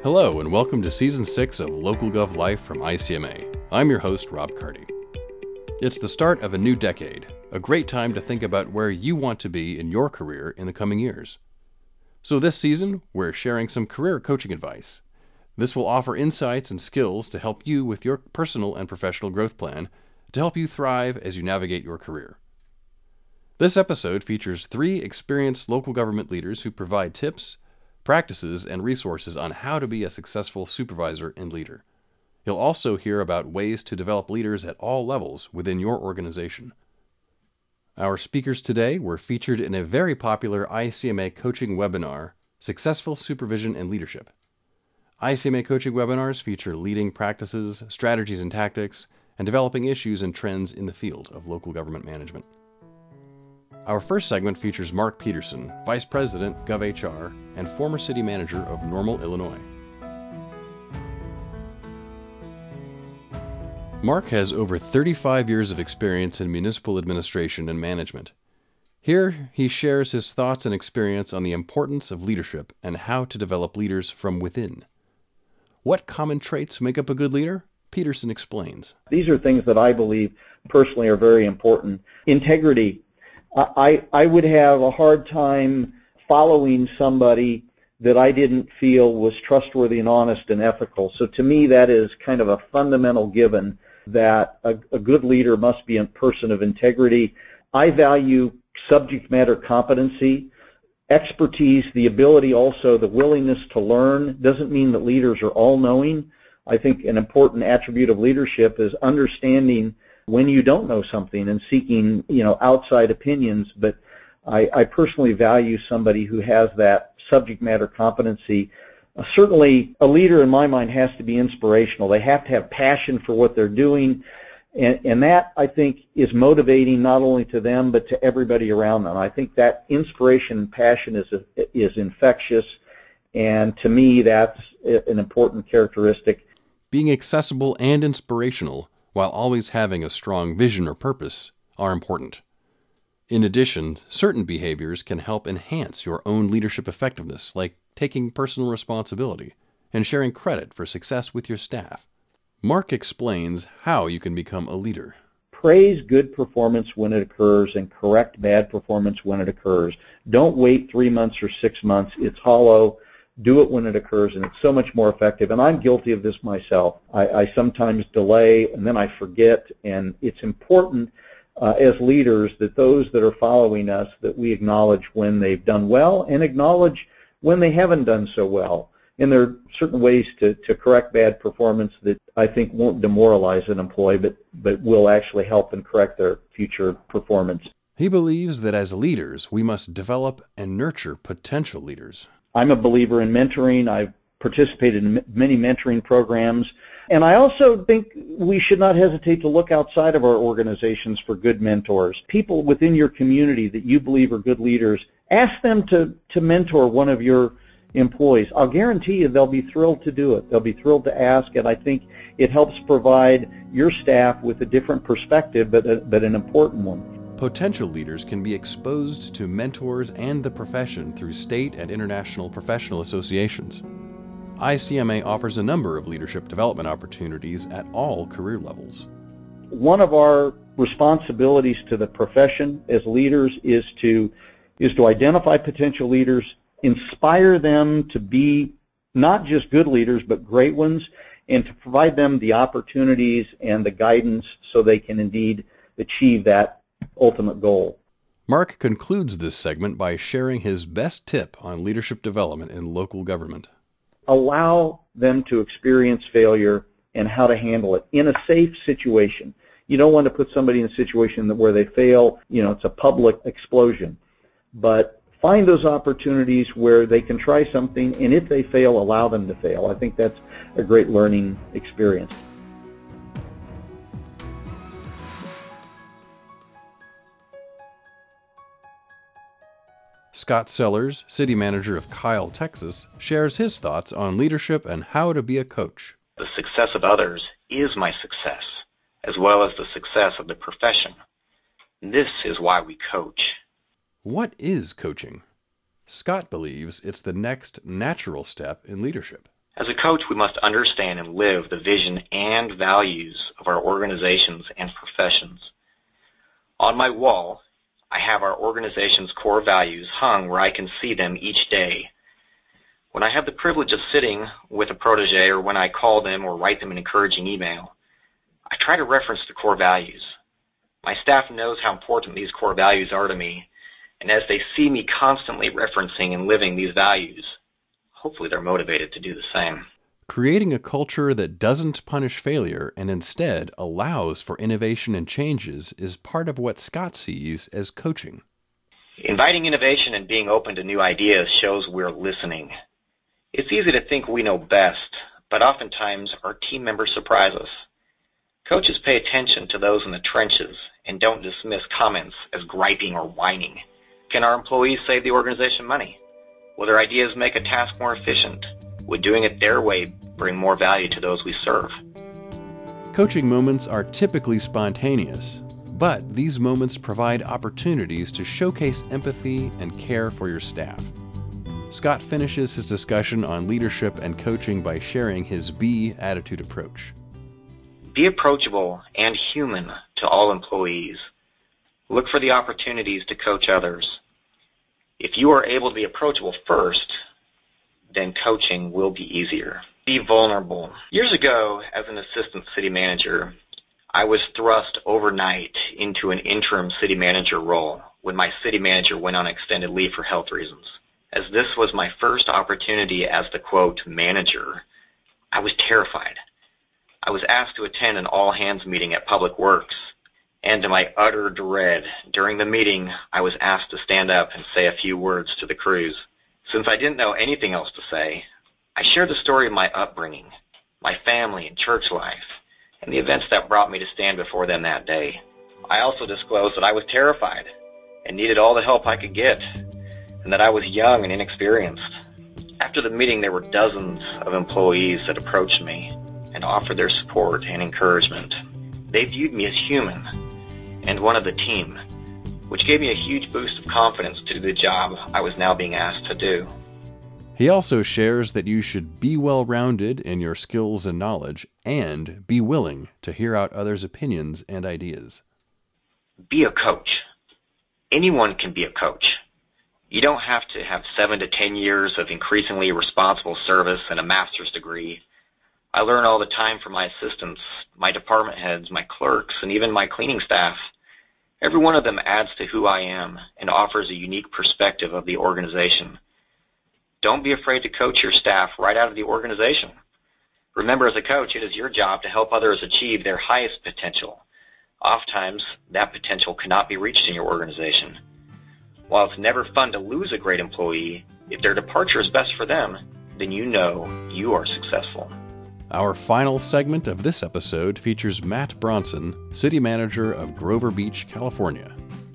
Hello and welcome to Season 6 of Local Gov Life from ICMA. I'm your host, Rob Carty. It's the start of a new decade, a great time to think about where you want to be in your career in the coming years. So this season, we're sharing some career coaching advice. This will offer insights and skills to help you with your personal and professional growth plan to help you thrive as you navigate your career. This episode features 3 experienced local government leaders who provide tips, practices, and resources on how to be a successful supervisor and leader. You'll also hear about ways to develop leaders at all levels within your organization. Our speakers today were featured in a very popular ICMA coaching webinar, Successful Supervision and Leadership. ICMA coaching webinars feature leading practices, strategies and tactics, and developing issues and trends in the field of local government management. Our first segment features Mark Peterson, Vice President, GovHR, and former City Manager of Normal, Illinois. Mark has over 35 years of experience in municipal administration and management. Here, he shares his thoughts and experience on the importance of leadership and how to develop leaders from within. What common traits make up a good leader? Peterson explains. These are things that I believe personally are very important. Integrity. I would have a hard time following somebody that I didn't feel was trustworthy and honest and ethical. So to me, that is kind of a fundamental given that a good leader must be a person of integrity. I value subject matter competency, expertise, the ability also, the willingness to learn. Doesn't mean that leaders are all-knowing. I think an important attribute of leadership is understanding when you don't know something and seeking, outside opinions. But I personally value somebody who has that subject matter competency. Certainly, a leader in my mind has to be inspirational. They have to have passion for what they're doing, and that, I think, is motivating not only to them but to everybody around them. I think that inspiration and passion is infectious, and to me, that's an important characteristic. Being accessible and inspirational while always having a strong vision or purpose are important. In addition, certain behaviors can help enhance your own leadership effectiveness, like taking personal responsibility and sharing credit for success with your staff. Mark explains how you can become a leader. Praise good performance when it occurs and correct bad performance when it occurs. Don't wait 3 months or 6 months. It's hollow. Do it when it occurs, and it's so much more effective. And I'm guilty of this myself. I sometimes delay, and then I forget, and it's important as leaders that those that are following us, that we acknowledge when they've done well and acknowledge when they haven't done so well. And there are certain ways to correct bad performance that I think won't demoralize an employee, but will actually help and correct their future performance. He believes that as leaders, we must develop and nurture potential leaders. I'm a believer in mentoring. I've participated in many mentoring programs. And I also think we should not hesitate to look outside of our organizations for good mentors. People within your community that you believe are good leaders, ask them to mentor one of your employees. I'll guarantee you they'll be thrilled to do it. They'll be thrilled to ask, and I think it helps provide your staff with a different perspective, but an important one. Potential leaders can be exposed to mentors and the profession through state and international professional associations. ICMA offers a number of leadership development opportunities at all career levels. One of our responsibilities to the profession as leaders is to identify potential leaders, inspire them to be not just good leaders but great ones, and to provide them the opportunities and the guidance so they can indeed achieve that ultimate goal. Mark concludes this segment by sharing his best tip on leadership development in local government. Allow them to experience failure and how to handle it in a safe situation. You don't want to put somebody in a situation where they fail, it's a public explosion. But find those opportunities where they can try something, and if they fail, allow them to fail. I think that's a great learning experience. Scott Sellers, City Manager of Kyle, Texas, shares his thoughts on leadership and how to be a coach. The success of others is my success, as well as the success of the profession. This is why we coach. What is coaching? Scott believes it's the next natural step in leadership. As a coach, we must understand and live the vision and values of our organizations and professions. On my wall, I have our organization's core values hung where I can see them each day. When I have the privilege of sitting with a protege or when I call them or write them an encouraging email, I try to reference the core values. My staff knows how important these core values are to me, and as they see me constantly referencing and living these values, hopefully they're motivated to do the same. Creating a culture that doesn't punish failure and instead allows for innovation and changes is part of what Scott sees as coaching. Inviting innovation and being open to new ideas shows we're listening. It's easy to think we know best, but oftentimes our team members surprise us. Coaches pay attention to those in the trenches and don't dismiss comments as griping or whining. Can our employees save the organization money? Will their ideas make a task more efficient? Would doing it their way bring more value to those we serve? Coaching moments are typically spontaneous, but these moments provide opportunities to showcase empathy and care for your staff. Scott finishes his discussion on leadership and coaching by sharing his B attitude approach. Be approachable and human to all employees. Look for the opportunities to coach others. If you are able to be approachable first, then coaching will be easier. Be vulnerable. Years ago, as an assistant city manager, I was thrust overnight into an interim city manager role when my city manager went on extended leave for health reasons. As this was my first opportunity as the, quote, manager, I was terrified. I was asked to attend an all-hands meeting at Public Works, and to my utter dread, during the meeting, I was asked to stand up and say a few words to the crews. Since I didn't know anything else to say, I shared the story of my upbringing, my family and church life, and the events that brought me to stand before them that day. I also disclosed that I was terrified and needed all the help I could get, and that I was young and inexperienced. After the meeting, there were dozens of employees that approached me and offered their support and encouragement. They viewed me as human and one of the team, which gave me a huge boost of confidence to do the job I was now being asked to do. He also shares that you should be well-rounded in your skills and knowledge and be willing to hear out others' opinions and ideas. Be a coach. Anyone can be a coach. You don't have to have 7 to 10 years of increasingly responsible service and a master's degree. I learn all the time from my assistants, my department heads, my clerks, and even my cleaning staff. Every one of them adds to who I am and offers a unique perspective of the organization. Don't be afraid to coach your staff right out of the organization. Remember, as a coach, it is your job to help others achieve their highest potential. Oftentimes, that potential cannot be reached in your organization. While it's never fun to lose a great employee, if their departure is best for them, then you know you are successful. Our final segment of this episode features Matt Bronson, City Manager of Grover Beach, California.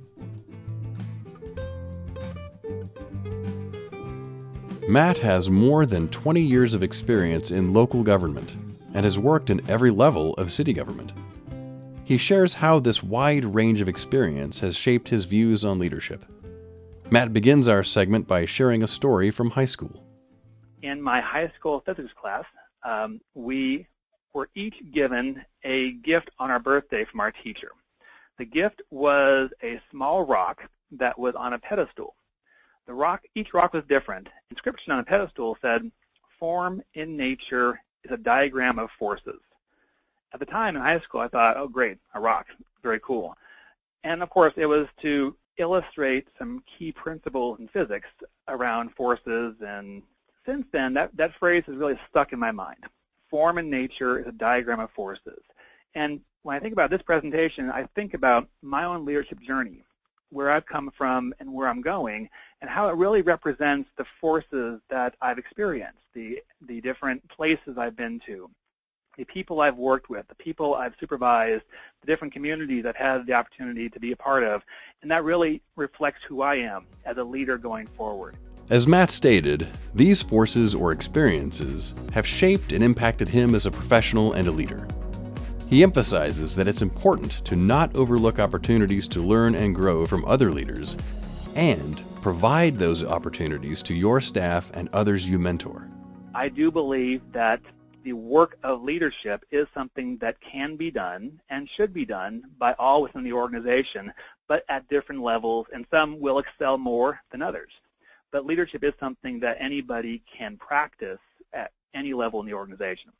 Matt has more than 20 years of experience in local government and has worked in every level of city government. He shares how this wide range of experience has shaped his views on leadership. Matt begins our segment by sharing a story from high school. In my high school physics class, we were each given a gift on our birthday from our teacher. The gift was a small rock that was on a pedestal. Each rock was different. Inscription on a pedestal said, "Form in nature is a diagram of forces." At the time in high school, I thought, oh, great, a rock, very cool. And of course, it was to illustrate some key principles in physics around forces, and since then, that phrase has really stuck in my mind. Form in nature is a diagram of forces. And when I think about this presentation, I think about my own leadership journey, where I've come from and where I'm going, and how it really represents the forces that I've experienced, the different places I've been to, the people I've worked with, the people I've supervised, the different communities I've had the opportunity to be a part of, and that really reflects who I am as a leader going forward. As Matt stated, these forces or experiences have shaped and impacted him as a professional and a leader. He emphasizes that it's important to not overlook opportunities to learn and grow from other leaders and provide those opportunities to your staff and others you mentor. I do believe that the work of leadership is something that can be done and should be done by all within the organization, but at different levels, and some will excel more than others. But leadership is something that anybody can practice at any level in the organization.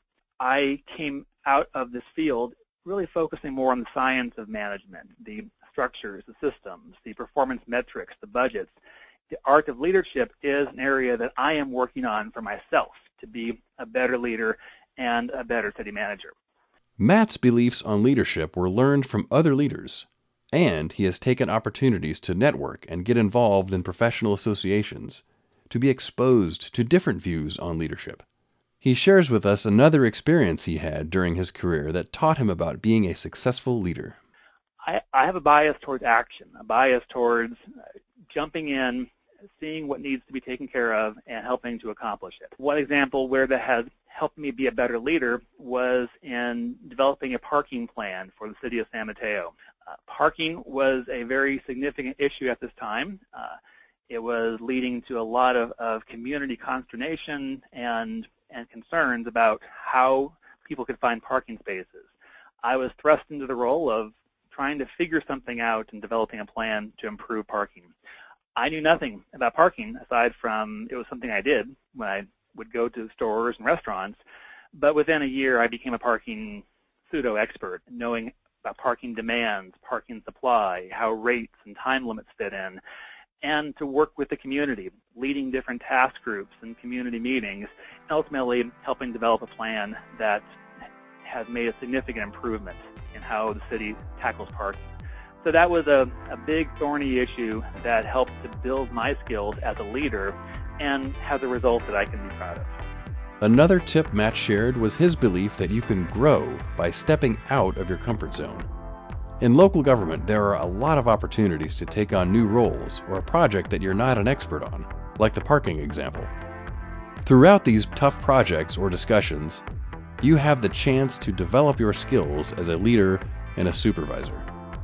I came out of this field really focusing more on the science of management, the structures, the systems, the performance metrics, the budgets. The art of leadership is an area that I am working on for myself to be a better leader and a better city manager. Matt's beliefs on leadership were learned from other leaders, and he has taken opportunities to network and get involved in professional associations, to be exposed to different views on leadership. He shares with us another experience he had during his career that taught him about being a successful leader. I have a bias towards action, a bias towards jumping in, seeing what needs to be taken care of, and helping to accomplish it. One example where that has helped me be a better leader was in developing a parking plan for the city of San Mateo. Parking was a very significant issue at this time. It was leading to a lot of community consternation and concerns about how people could find parking spaces. I was thrust into the role of trying to figure something out and developing a plan to improve parking. I knew nothing about parking aside from it was something I did when I would go to stores and restaurants, but within a year I became a parking pseudo-expert, knowing about parking demands, parking supply, how rates and time limits fit in, and to work with the community, leading different task groups and community meetings, and ultimately helping develop a plan that has made a significant improvement in how the city tackles parking. So that was a big thorny issue that helped to build my skills as a leader and has a result that I can be proud of. Another tip Matt shared was his belief that you can grow by stepping out of your comfort zone. In local government, there are a lot of opportunities to take on new roles or a project that you're not an expert on, like the parking example. Throughout these tough projects or discussions, you have the chance to develop your skills as a leader and a supervisor.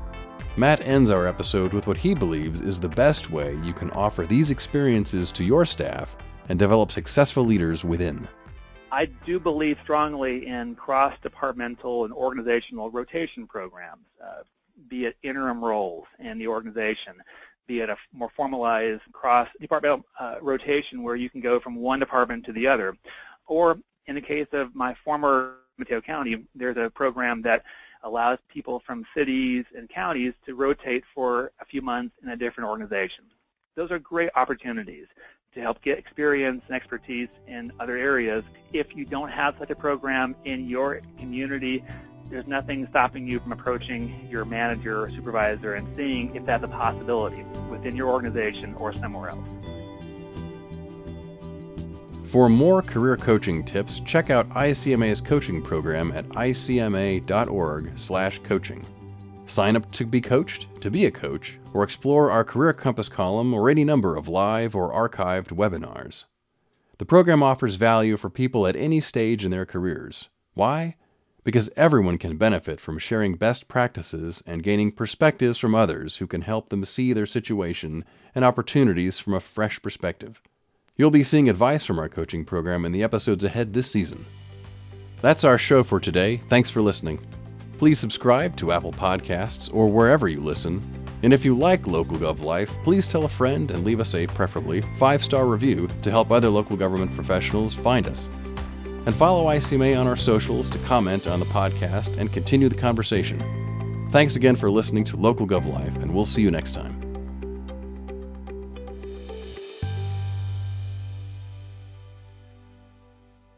Matt ends our episode with what he believes is the best way you can offer these experiences to your staff and develop successful leaders within. I do believe strongly in cross-departmental and organizational rotation programs, be it interim roles in the organization, be it a more formalized cross-departmental rotation where you can go from one department to the other. Or in the case of my former Mateo County, there's a program that allows people from cities and counties to rotate for a few months in a different organization. Those are great opportunities to help get experience and expertise in other areas. If you don't have such a program in your community, there's nothing stopping you from approaching your manager or supervisor and seeing if that's a possibility within your organization or somewhere else. For more career coaching tips, check out ICMA's coaching program at icma.org/coaching. Sign up to be coached, to be a coach, or explore our Career Compass column or any number of live or archived webinars. The program offers value for people at any stage in their careers. Why? Because everyone can benefit from sharing best practices and gaining perspectives from others who can help them see their situation and opportunities from a fresh perspective. You'll be seeing advice from our coaching program in the episodes ahead this season. That's our show for today. Thanks for listening. Please subscribe to Apple Podcasts or wherever you listen. And if you like Local Gov Life, please tell a friend and leave us a preferably 5-star review to help other local government professionals find us. And follow ICMA on our socials to comment on the podcast and continue the conversation. Thanks again for listening to Local Gov Life, and we'll see you next time.